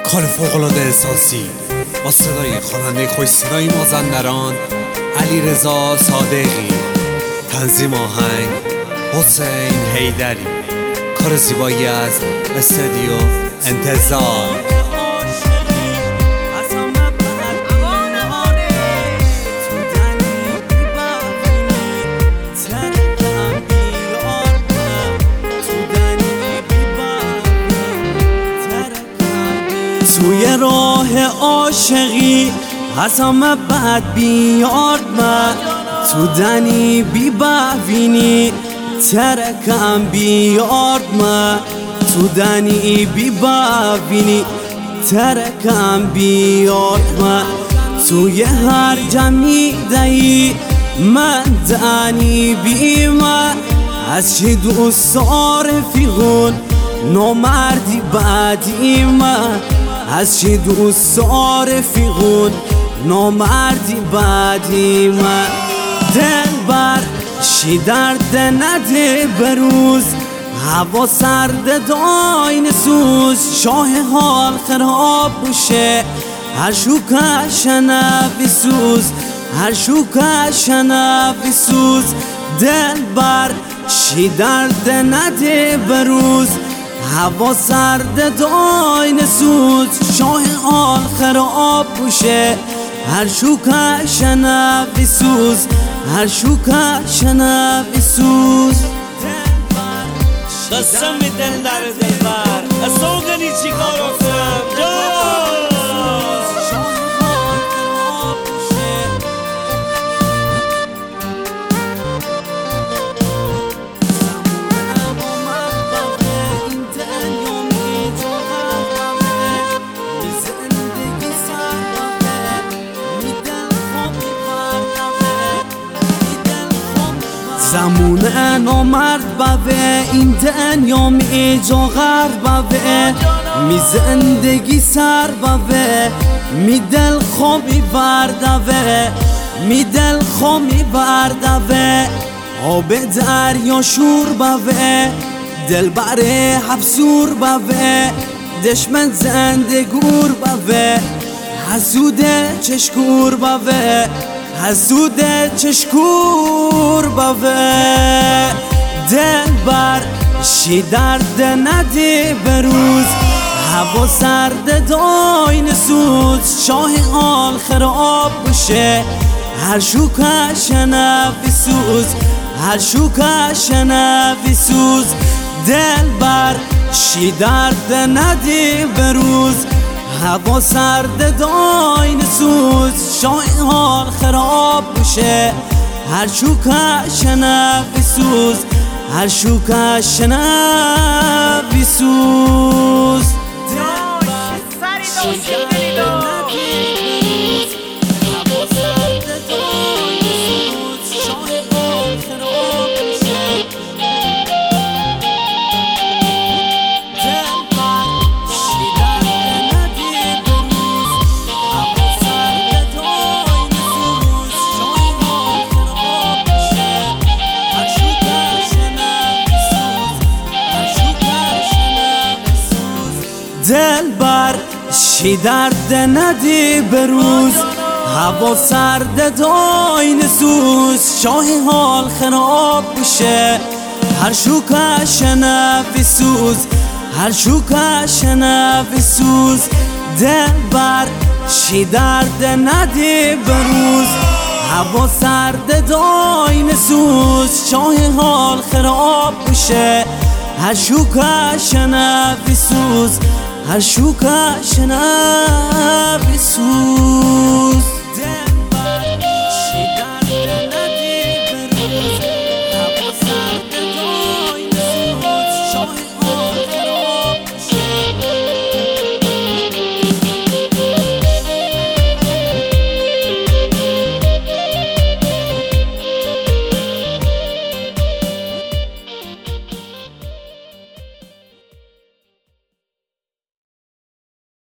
کار فوق‌العاده احساسی با صدای خواننده خوش صدای مازندران علیرضا صادقی، تنظیم آهنگ حسین حیدری، کار زیبایی از استودیو انتظار. توی راه عاشقی از همه بد بیارد من، تو دنی بی ببینی ترکم بیارد من، تو دنی بی ببینی ترکم بیارد من. توی هر جمعی دهی من دنی بی من، از چه دوست عارفیون نامردی بعدی من، از چه دوست عارفیون نامردی بعدی من. دلبر شی درد نده بروز، هوا سرد داین سوز، شاه حال خراب بشه هر شوکش نفی سوز، هر شوکش نفی سوز. دلبر شی درد نده بروز، هوا سرد داین سوز، شاه حال خراب بشه هر شوکش نفی سوز، هر شوکش نفی سوز. قسم میدن در دلبر از سوگنی چی کار افتم زمونه نامرد بوه این دنیا می جا غرب بوه، می زندگی سر بوه، می دل خوابی بردوه، می دل خوابی بردوه. آب دریا شور بوه، دل بره حبسور بوه، دشمن زندگور بوه، حسوده چشکور بوه، حسوده چشکور بوه. دلبر شی درد نده بروز، هوا سرد داین سوز، شاه حال خراب بشه هر شوکش نفی سوز، هر شوکش نفی سوز. دلبر شی درد نده بروز، هوا سرد داین سوز، شاه حال خراب بشه هر شوکش نفی سوز، هر شوکش نفی سوز. دلبر شی درد نده بروز، هوا سرد داین سوز، شاه حال خراب بشه هر شوکش نفی سوز، هر شوکش نفی سوز. دلبر شی درد نده بروز، هوا سرد داین سوز، شاه حال خراب بشه هر شوکش نفی سوز، هر شوکش نفی سوز.